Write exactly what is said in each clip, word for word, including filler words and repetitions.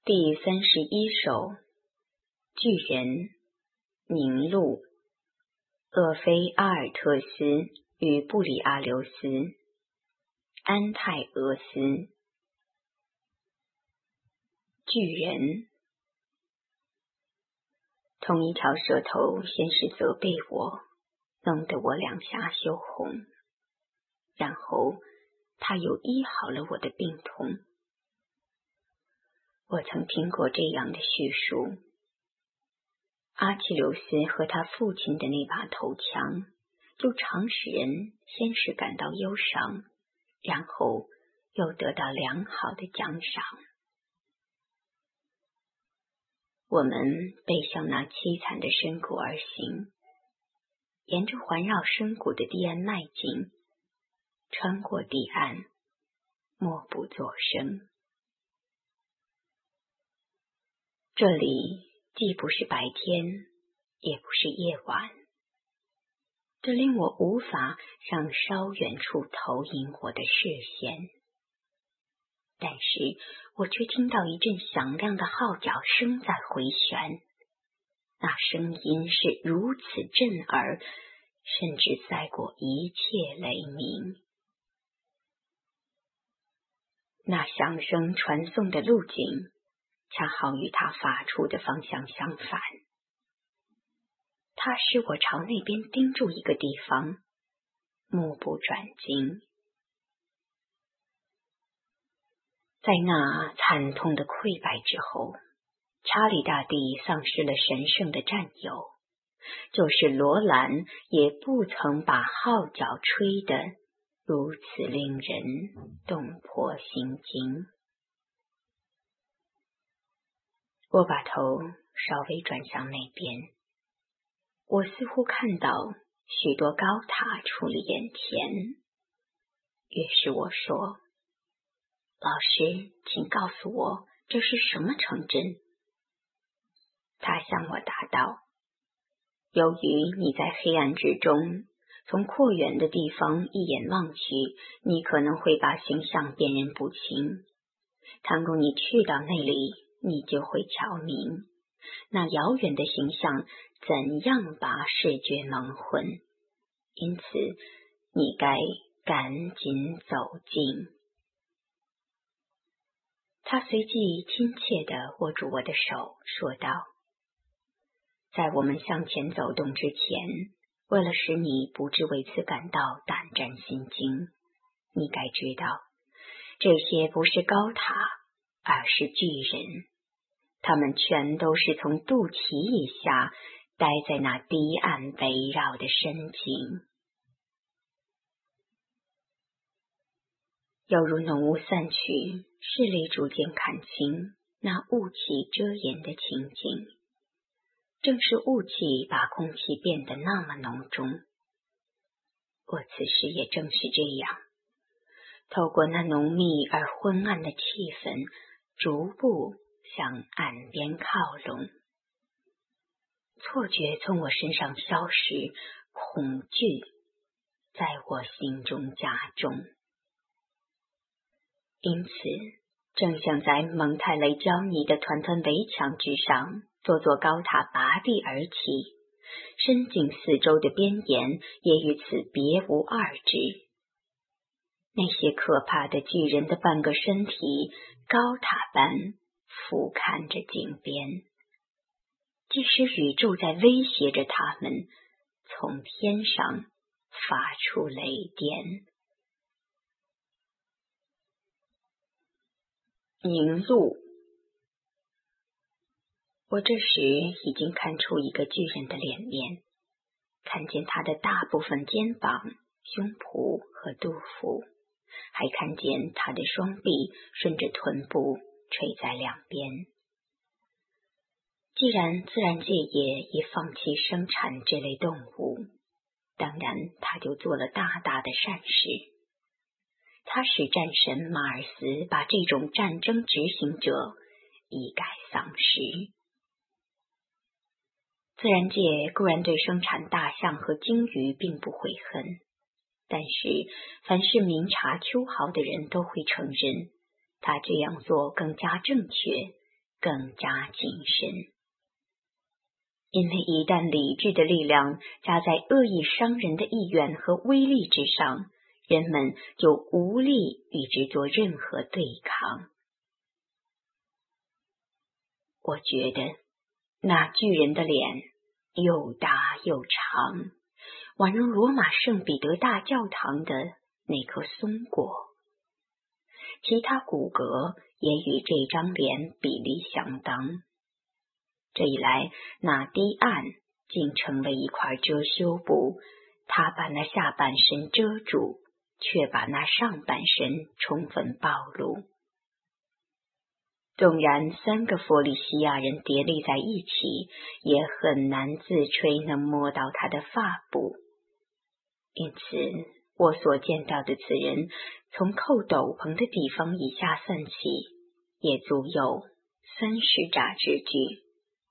第三十一首，巨人，宁录，厄菲阿尔特斯与布里阿留斯，安泰俄斯。巨人，同一条舌头先是责备我，弄得我两颊羞红，然后他又医好了我的病痛。我曾听过这样的叙述：阿基琉斯和他父亲的那把头枪，就常使人先是感到忧伤，然后又得到良好的奖赏。我们背向那凄惨的深谷而行，沿着环绕深谷的堤岸迈进，穿过堤岸，默不作声。这里既不是白天，也不是夜晚，这令我无法向稍远处投影我的视线。但是我却听到一阵响亮的号角声在回旋，那声音是如此震耳，甚至赛过一切雷鸣。那响声传送的路径恰好与它发出的方向相反，它使我朝那边盯住一个地方，目不转睛。在那惨痛的溃败之后，查理大帝丧失了神圣的占有，就是罗兰也不曾把号角吹得如此令人动魄心惊。我把头稍微转向那边，我似乎看到许多高塔矗立眼前。于是我说：老师，请告诉我，这是什么城镇？他向我答道：由于你在黑暗之中，从阔远的地方一眼望去，你可能会把形象辨认不清。倘若你去到那里，你就会瞧明那遥远的形象怎样把视觉蒙混。因此，你该赶紧走近。他随即亲切地握住我的手，说道：在我们向前走动之前，为了使你不致为此感到胆战心惊，你该知道，这些不是高塔，而是巨人。他们全都是从肚脐以下待在那堤岸围绕的深井。犹如浓雾散去，视力逐渐看清那雾气遮掩的情景。正是雾气把空气变得那么浓重。我此时也正是这样，透过那浓密而昏暗的气氛，逐步向岸边靠拢。错觉从我身上消失，恐惧在我心中加重。因此，正像在蒙泰雷焦泥的团团围墙之上，座座高塔拔地而起，深井四周的边沿也与此别无二致。那些可怕的巨人的半个身体，高塔般俯瞰着井边，即使宇宙在威胁着他们，从天上发出雷电。宁录，我这时已经看出一个巨人的脸面，看见他的大部分肩膀、胸脯和肚腹，还看见他的双臂顺着臀部垂在两边。既然自然界也已放弃生产这类动物，当然他就做了大大的善事。他使战神马尔斯把这种战争执行者一概丧失。自然界固然对生产大象和鲸鱼并不悔恨，但是凡是明察秋毫的人都会承认，他这样做更加正确， 更加谨慎。因为一旦理智的力量加在恶意伤人的意愿和威力之上，人们就无力与之做任何对抗。我觉得那巨人的脸又大又长，宛如罗马圣彼得大教堂的那颗松果，其他骨骼也与这张脸比例相当。这一来，那堤岸竟成了一块遮羞布，它把那下半身遮住，却把那上半身充分暴露。纵然三个佛利西亚人叠立在一起，也很难自吹能摸到他的发布。因此，我所见到的此人，从扣斗篷的地方以下算起，也足有三十扎之巨。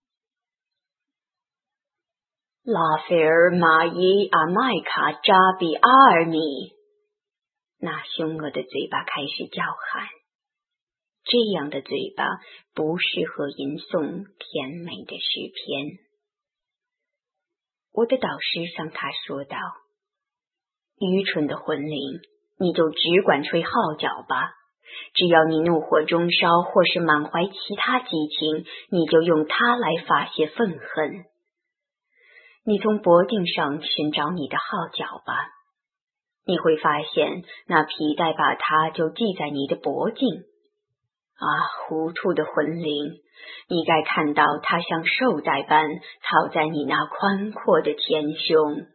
拉斐尔马伊阿麦卡扎比阿尔米，那凶恶的嘴巴开始叫喊。这样的嘴巴不适合吟诵甜美的诗篇。我的导师向他说道：愚蠢的魂灵，你就只管吹号角吧，只要你怒火中烧或是满怀其他激情，你就用它来发泄愤恨。你从脖颈上寻找你的号角吧，你会发现那皮带把它就系在你的脖颈。啊，糊涂的魂灵，你该看到它像绶带般套在你那宽阔的前胸。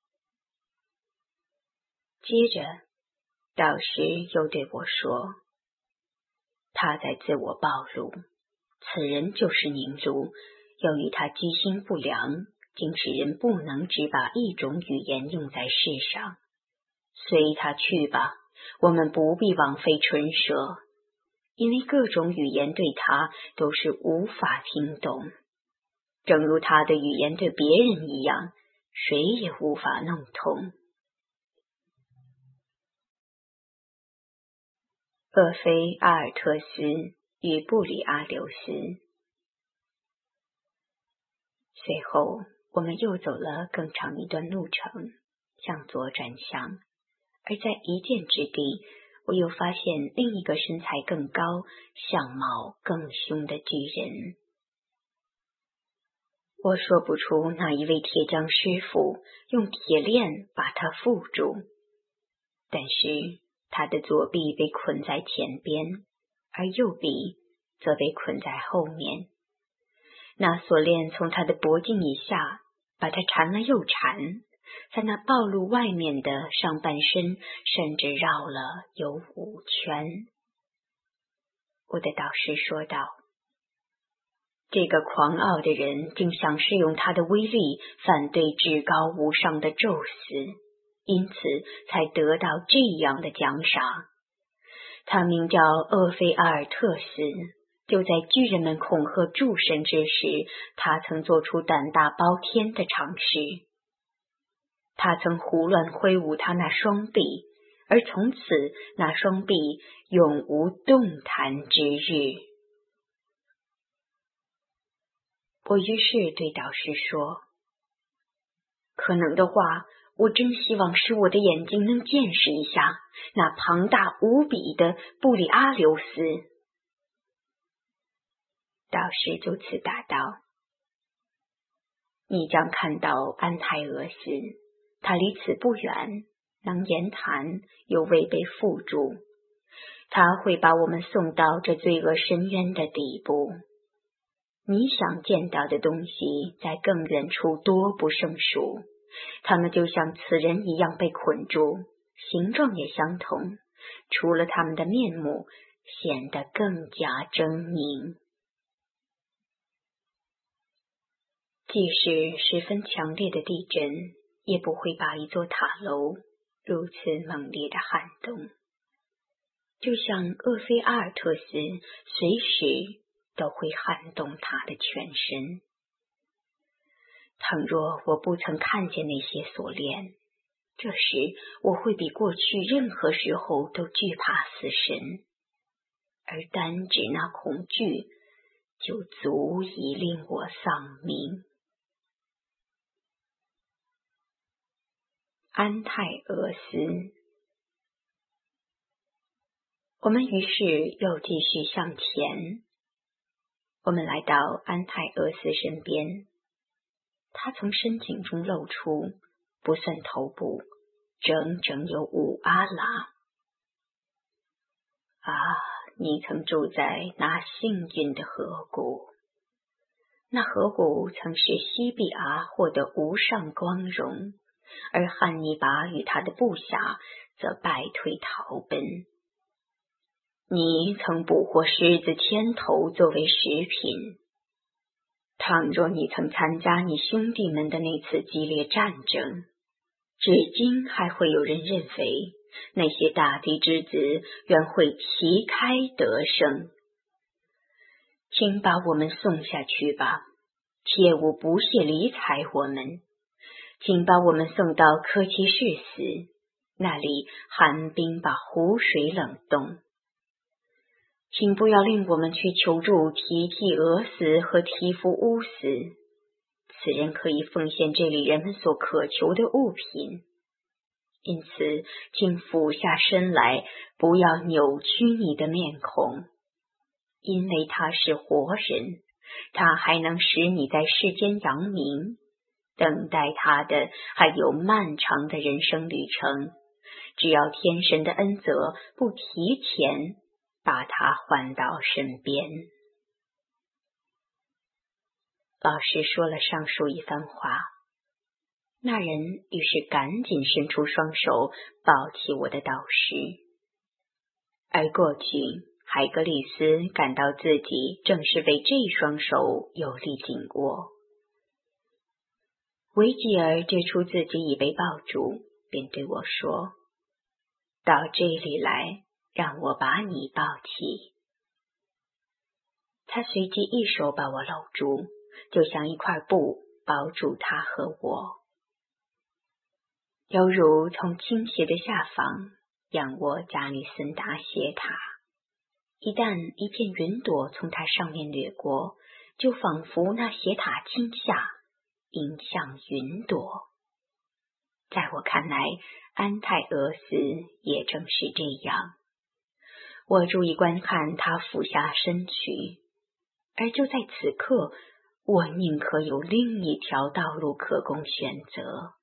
接着，导师又对我说，他在自我暴露，此人就是宁卢，由于他居心不良，竟使人不能只把一种语言用在世上。随他去吧，我们不必枉费唇舌，因为各种语言对他都是无法听懂，正如他的语言对别人一样，谁也无法弄通。厄菲阿尔特斯与布里阿留斯。随后我们又走了更长一段路程，向左转向，而在一箭之地，我又发现另一个身材更高、相貌更凶的巨人。我说不出哪一位铁匠师傅用铁链把他缚住，但是他的左臂被捆在前边，而右臂则被捆在后面。那锁链从他的脖颈以下把他缠了又缠，在那暴露外面的上半身甚至绕了有五圈。我的导师说道，这个狂傲的人竟想使用他的威力反对至高无上的宙斯，因此才得到这样的奖赏。他名叫厄菲阿尔特斯，就在巨人们恐吓诸神之时，他曾做出胆大包天的尝试。他曾胡乱挥舞他那双臂，而从此那双臂永无动弹之日。我于是对导师说，可能的话，我真希望使我的眼睛能见识一下那庞大无比的布里阿留斯。导师就此答道，你将看到安泰俄斯，他离此不远，能言谈又未被缚住，他会把我们送到这罪恶深渊的底部。你想见到的东西在更远处多不胜数，他们就像此人一样被捆住，形状也相同，除了他们的面目显得更加狰狞。即使十分强烈的地震，也不会把一座塔楼如此猛烈的撼动，就像厄菲阿尔特斯随时都会撼动他的全身。倘若我不曾看见那些锁链，这时我会比过去任何时候都惧怕死神，而单指那恐惧， 就足以令我丧命。安泰俄斯。我们于是又继续向前。我们来到安泰俄斯身边，他从深井中露出，不算头部，整整有五阿拉。啊，你曾住在那幸运的河谷，那河谷曾使西比阿获得无上光荣，而汉尼拔与他的部下则败退逃奔。你曾捕获狮子千头作为食品。倘若你曾参加你兄弟们的那次激烈战争，至今还会有人认为那些大地之子原会旗开得胜。请把我们送下去吧，切勿不屑理睬我们。请把我们送到科奇士死，那里寒冰把湖水冷冻。请不要令我们去求助提提俄斯和提夫乌斯，此人可以奉献这里人们所渴求的物品。因此，请俯下身来，不要扭曲你的面孔，因为他是活人，他还能使你在世间扬名。等待他的还有漫长的人生旅程，只要天神的恩泽不提前把他唤到身边。老师说了上述一番话，那人于是赶紧伸出双手抱起我的导师。而过去海格力斯感到自己正是被这双手有力紧握。维吉尔觉出自己已被抱住，便对我说：到这里来，让我把你抱起。他随即一手把我搂住，就像一块布包住他和我，犹如从倾斜的下方仰卧加里森达斜塔。一旦一片云朵从它上面掠过，就仿佛那斜塔倾下，迎向云朵。在我看来，安泰俄斯也正是这样。我注意观看他俯下身躯，而就在此刻，我宁可有另一条道路可供选择。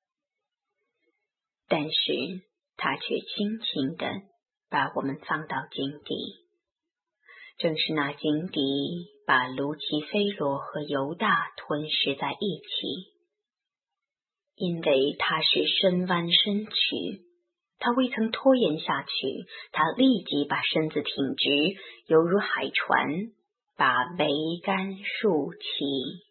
但是他却轻轻地把我们放到井底，正是那井底把卢奇菲罗和犹大吞噬在一起。因为他是深弯身躯，他未曾拖延下去，他立即把身子挺直，犹如海船把桅杆竖起。